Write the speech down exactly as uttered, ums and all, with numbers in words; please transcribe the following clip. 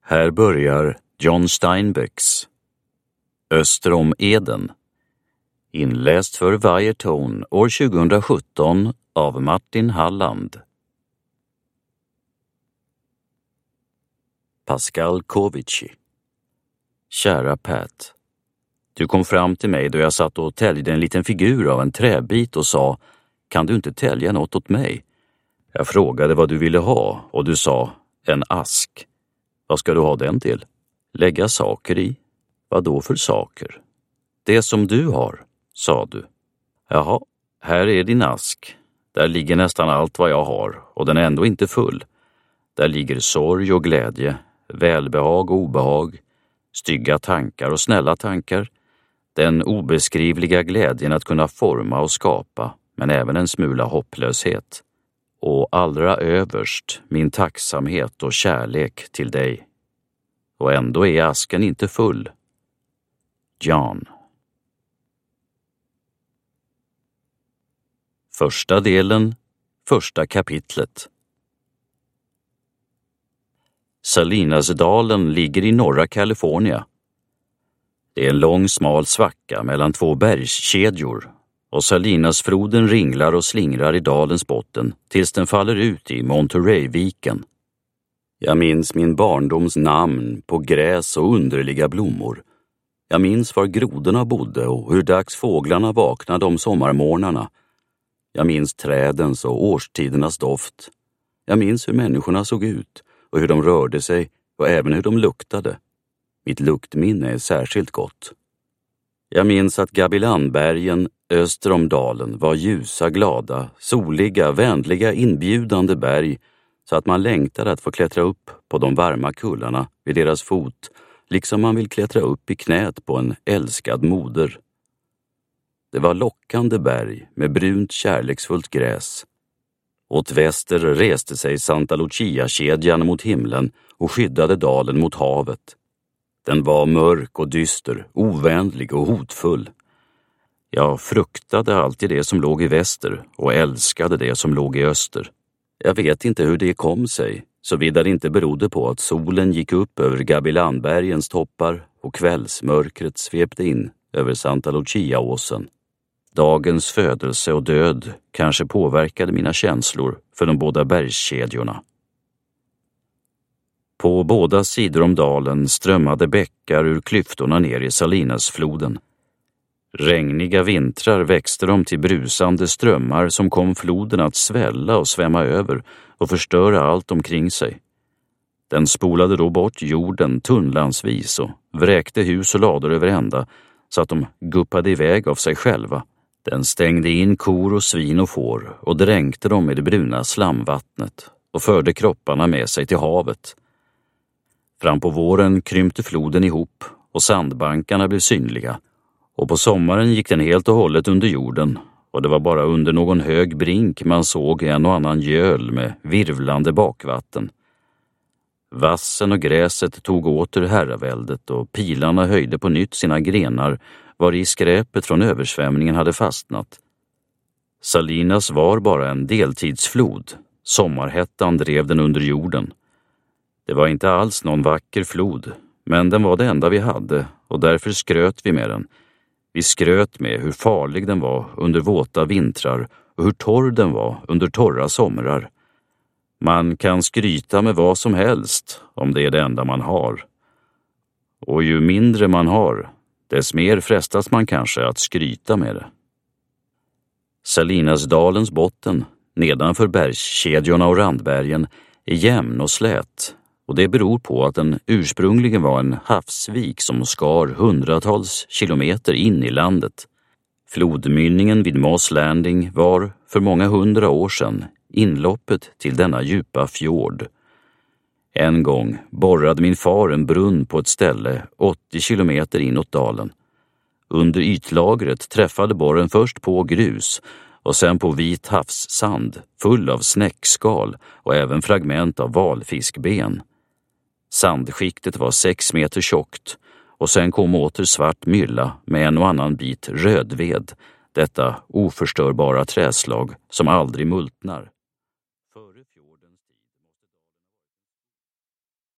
Här börjar John Steinbecks Öster om Eden, inläst för Vajerton år tjugohundrasjutton av Martin Halland. Pascal Kovici. Kära Pat, du kom fram till mig då jag satt och täljde en liten figur av en träbit och sa, kan du inte tälja något åt mig? Jag frågade vad du ville ha och du sa, en ask. Vad ska du ha den till? Lägga saker i. Vad då för saker? Det som du har, sa du. Jaha, här är din ask. Där ligger nästan allt vad jag har och den är ändå inte full. Där ligger sorg och glädje, välbehag och obehag, stygga tankar och snälla tankar, den obeskrivliga glädjen att kunna forma och skapa, men även en smula hopplöshet. Och allra överst min tacksamhet och kärlek till dig. Och ändå är asken inte full. John. Första delen, första kapitlet. Salinasdalen ligger i norra Kalifornien. Det är en lång smal svacka mellan två bergskedjor och Salinasfloden ringlar och slingrar i dalens botten tills den faller ut i Monterey-viken. Jag minns min barndoms namn på gräs och underliga blommor. Jag minns var grodorna bodde och hur dags fåglarna vaknade om sommarmorgnarna. Jag minns trädens och årstidernas doft. Jag minns hur människorna såg ut och hur de rörde sig och även hur de luktade. Mitt luktminne är särskilt gott. Jag minns att Gabilanbergen öster om dalen var ljusa, glada, soliga, vänliga, inbjudande berg så att man längtade att få klättra upp på de varma kullarna vid deras fot, liksom man vill klättra upp i knät på en älskad moder. Det var lockande berg med brunt kärleksfullt gräs. Åt väster reste sig Santa Lucia-kedjan mot himlen och skyddade dalen mot havet. Den var mörk och dyster, ovänlig och hotfull. Jag fruktade alltid det som låg i väster och älskade det som låg i öster. Jag vet inte hur det kom sig, såvida det inte berodde på att solen gick upp över Gabilanbergens toppar och kvällsmörkret svepte in över Santa Lucia-åsen. Dagens födelse och död kanske påverkade mina känslor för de båda bergskedjorna. På båda sidor om dalen strömmade bäckar ur klyftorna ner i Salinasfloden. Regniga vintrar växte de till brusande strömmar som kom floden att svälla och svämma över och förstöra allt omkring sig. Den spolade då bort jorden tunnlandsvis och vräkte hus och lador över ända så att de guppade iväg av sig själva. Den stängde in kor och svin och får och dränkte dem i det bruna slamvattnet och förde kropparna med sig till havet. Fram på våren krympte floden ihop och sandbankarna blev synliga. Och på sommaren gick den helt och hållet under jorden och det var bara under någon hög brink man såg en och annan göl med virvlande bakvatten. Vassen och gräset tog åter herraväldet och pilarna höjde på nytt sina grenar var i skräpet från översvämningen hade fastnat. Salinas var bara en deltidsflod. Sommarhettan drev den under jorden. Det var inte alls någon vacker flod, men den var det enda vi hade och därför skröt vi med den. Vi skröt med hur farlig den var under våta vintrar och hur torr den var under torra somrar. Man kan skryta med vad som helst om det är det enda man har. Och ju mindre man har, dess mer frestas man kanske att skryta med det. Salinasdalens botten, nedanför bergskedjorna och randbergen, är jämn och slät. Och det beror på att den ursprungligen var en havsvik som skar hundratals kilometer in i landet. Flodmynningen vid Moss Landing var för många hundra år sedan inloppet till denna djupa fjord. En gång borrade min far en brunn på ett ställe åttio kilometer inåt dalen. Under ytlagret träffade borren först på grus och sen på vit havssand full av snäckskal och även fragment av valfiskben. Sandskiktet var sex meter tjockt och sen kom åter svart mylla med en och annan bit rödved, detta oförstörbara träslag som aldrig multnar.